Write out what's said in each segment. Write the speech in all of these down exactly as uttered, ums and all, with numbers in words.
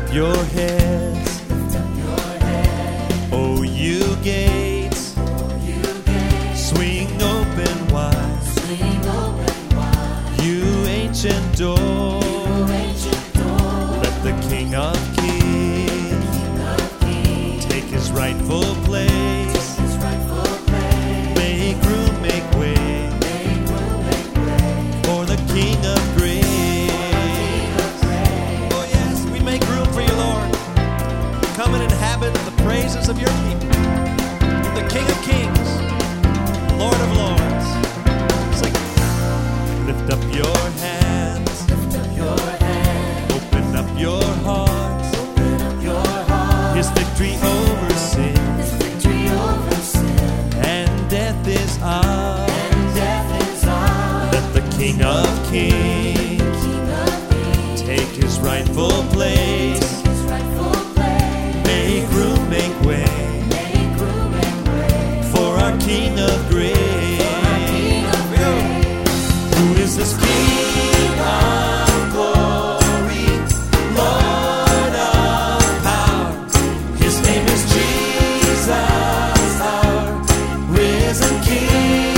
up your heads, lift up your head, O you gates, O you gates, swing open wide, swing open wide, you ancient door, you ancient door, let the King of Kings, King of Kings, take his rightful place, his rightful place, make room, make way, make room, make way, for the King of Grace. King of grace. Oh yes, we make room for you, Lord. Come and inhabit the praises of your people. The King of Kings, Lord of Lords. Sing. Lift up your hands, Lift up your hands, open up your hearts. open up your heart, His victory over sin His victory over sin, and death is ours. and death is ours. Let the King of Kings King of Kings, take his rightful place. his rightful place, Make room, make way make room, make way, for our King of Grace. King of grace. Who is this King of glory, Lord of power? His name is Jesus, our risen King.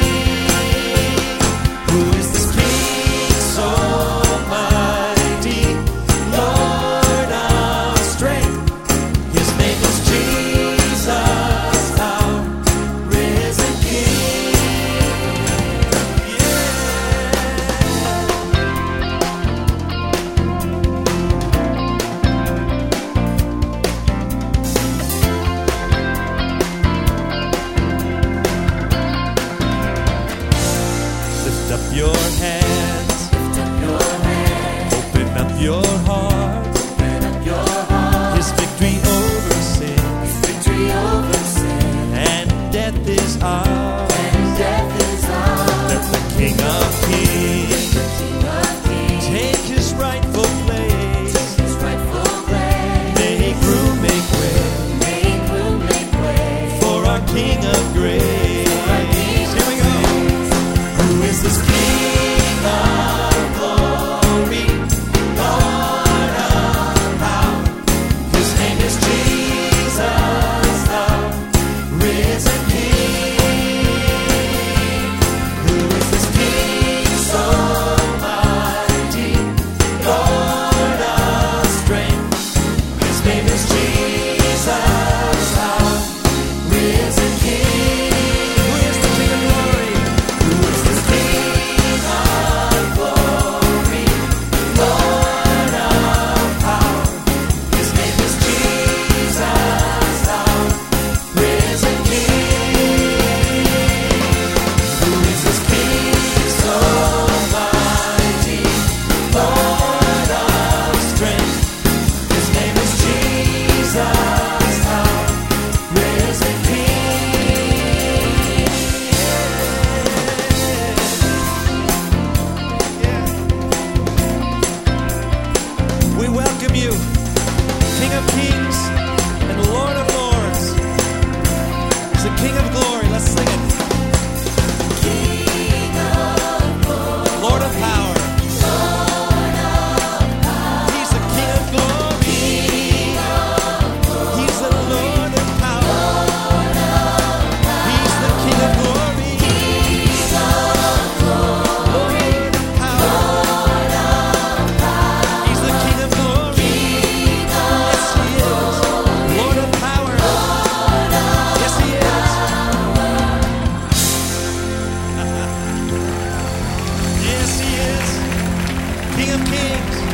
Who is this King so mighty, Lord of strength? His name is Jesus, our risen King. Yeah. Lift up your hands, Lift up your hands, open up your heart. open up your heart, His victory over sin His victory over sin, and death is ours. and death is ours. Let the King of Kings The King of Kings, take his rightful place. his rightful place, Make room, make way make room, make way, for our King of Grace. Here we go. Who is this King of glory, Lord of power? His name is Jesus, the risen King. Who is this King so mighty, Lord of strength? His name is Jesus, our risen King. Who is the King of glory? Who is this King of glory, Lord of power? His name is Jesus, our risen King. Who is this King so mighty, Lord of strength? His name is Jesus, our risen King. We welcome you, King of Kings and Lord of Lords. He's the King of glory. Let's sing it. King of glory, Lord of power. Lord of power, He's the King of glory. He's the Lord of power. He's the King of glory. Lord of power. He's the King of glory. Yes, he is. Lord of power. Yes, he is. Yes, he is. King of kings.